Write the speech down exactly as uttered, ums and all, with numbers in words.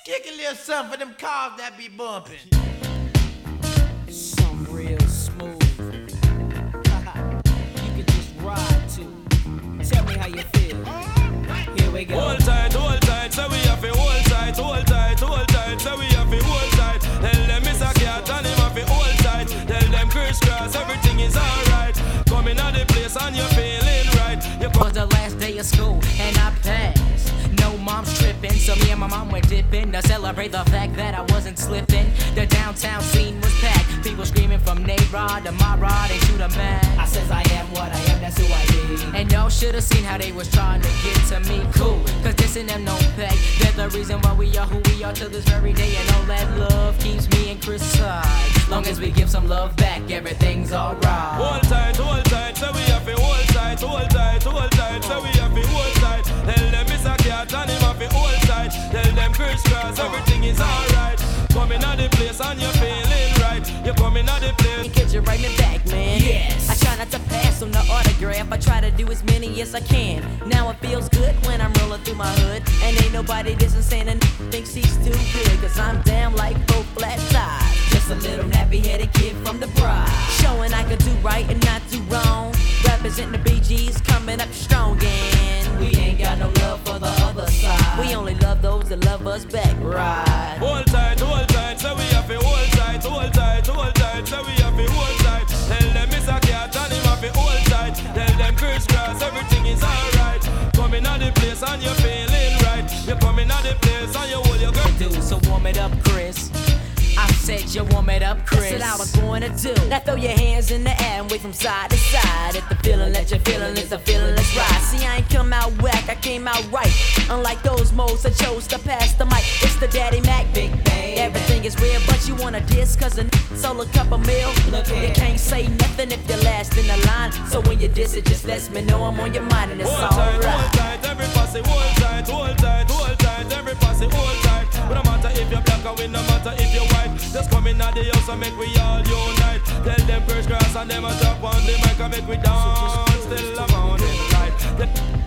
Kick a little something for them cars that be bumping. Some real smooth. You can just ride to. Tell me how you feel. Here we go. Hold tight, hold tight, so we have to hold tight, hold tight, hold tight, so we have to hold tight. Tell them it's a cat and him have to hold tight. Tell them crisscross, everything is alright. Coming out the place and you're feeling right. You It was the last day of school and I passed. No mom's tripping, so me and my mom went dipping to celebrate the fact that I wasn't slipping. The downtown scene was packed, people screaming from Nayrod to my rod and to the man. I says I am what I am, that's who I be. And y'all should've seen how they was trying to get to me. Cool, cause this and them no pay. They're the reason why we are who we are to this very day. And all that love keeps me and Chris side. Long as we give some love back, everything's alright. hold tight, hold tight, so we have to hold tight, hold tight, hold tight, so we have to hold tight. Tell them it's a cat and him have to hold tight. Tell them crisscross, everything is alright. Coming out the place and you're feeling right. You're coming out the place. Could you write me back, man? Yes. I try not to pass on the autograph. I try to do as many as I can. Now it feels good when I'm rolling through my hood. And ain't nobody dissing saying a thinks he's too good. Cause I'm down like four flat tires. Just a little nappy-headed kid from the bride. Showing I could do right and not do wrong. Representing the B Gs coming up strong. And we ain't got no love for the other side. We only love those that love us back, right? Hold tight, hold tight, so we have to hold tight, hold tight, hold tight, so we have to hold tight. Tell them it's a cat and him have to hold tight. Tell them crisscross, everything is alright. Coming out the place and you're feeling right. You're coming out the place and you hold your girl. Do so warm it up, Chris. I said you warm it up, Chris. That's what I was going to do. Now throw your hands in the air and wave from side to side. If the feeling that you're feeling is a feeling, let's ride. See, I ain't come out whack, I came out right. Unlike those moles that chose to pass the mic. It's the Daddy Mac, big bang. Everything is real, but you wanna diss cause a sold a couple mil. Look, you can't say nothing if you're last in the line. So when you diss it, just let me know I'm on your mind and it's hold tight, alright. hold tight, every posse, hold tight, hold tight, hold tight, every posse, hold tight. But no matter if you're black or no matter if you're white. Just come in at the house and make we all unite. Tell them first grass and them a drop on the mic and make we dance till the morning light.